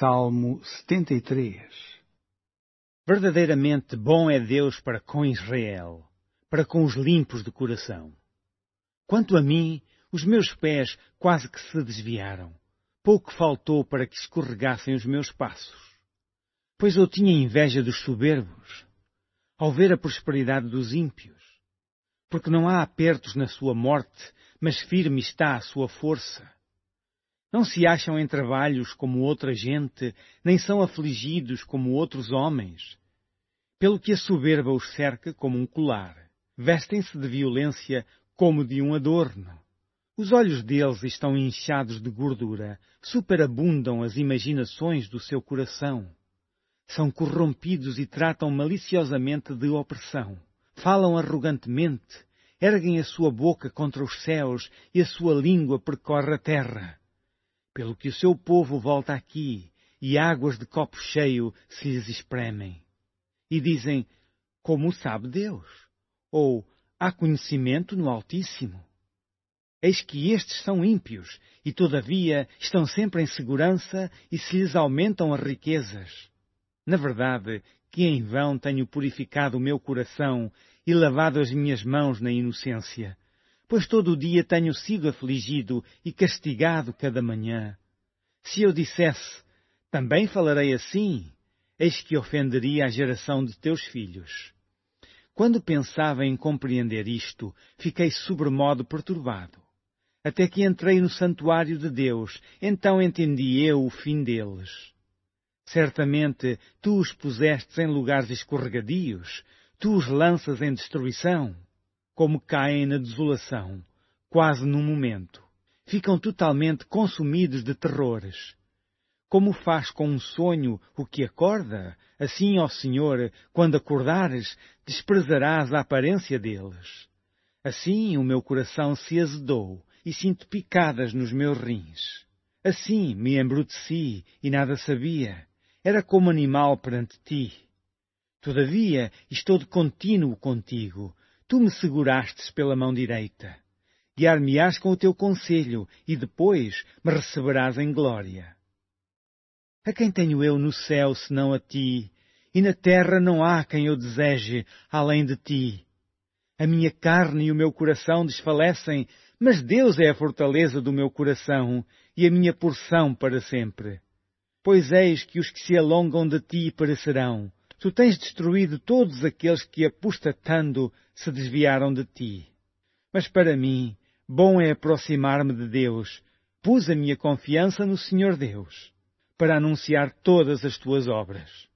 Salmo 73. Verdadeiramente bom é Deus para com Israel, para com os limpos de coração. Quanto a mim, os meus pés quase que se desviaram. Pouco faltou para que escorregassem os meus passos. Pois eu tinha inveja dos soberbos, ao ver a prosperidade dos ímpios. Porque não há apertos na sua morte, mas firme está a sua força. Não se acham em trabalhos como outra gente, nem são afligidos como outros homens. Pelo que a soberba os cerca como um colar. Vestem-se de violência como de um adorno. Os olhos deles estão inchados de gordura, superabundam as imaginações do seu coração. São corrompidos e tratam maliciosamente de opressão. Falam arrogantemente, erguem a sua boca contra os céus e a sua língua percorre a terra. Pelo que o seu povo volta aqui, e águas de copo cheio se lhes espremem. E dizem, como sabe Deus? Ou, há conhecimento no Altíssimo? Eis que estes são ímpios, e todavia estão sempre em segurança e se lhes aumentam as riquezas. Na verdade, que em vão tenho purificado o meu coração e lavado as minhas mãos na inocência. Pois todo o dia tenho sido afligido e castigado cada manhã. Se eu dissesse, também falarei assim, eis que ofenderia a geração de teus filhos. Quando pensava em compreender isto, fiquei sobremodo perturbado. Até que entrei no santuário de Deus, então entendi eu o fim deles. Certamente tu os pusestes em lugares escorregadios, tu os lanças em destruição. Como caem na desolação, quase num momento. Ficam totalmente consumidos de terrores. Como faz com um sonho o que acorda, assim, ó Senhor, quando acordares, desprezarás a aparência deles. Assim o meu coração se azedou e sinto picadas nos meus rins. Assim me embruteci e nada sabia. Era como animal perante ti. Todavia estou de contínuo contigo. Tu me segurastes pela mão direita. Guiar-me-ás com o teu conselho, e depois me receberás em glória. A quem tenho eu no céu, senão a ti? E na terra não há quem eu deseje, além de ti. A minha carne e o meu coração desfalecem, mas Deus é a fortaleza do meu coração, e a minha porção para sempre. Pois eis que os que se alongam de ti perecerão. Tu tens destruído todos aqueles que, apostatando, se desviaram de ti. Mas para mim, bom é aproximar-me de Deus. Pus a minha confiança no Senhor Deus, para anunciar todas as tuas obras.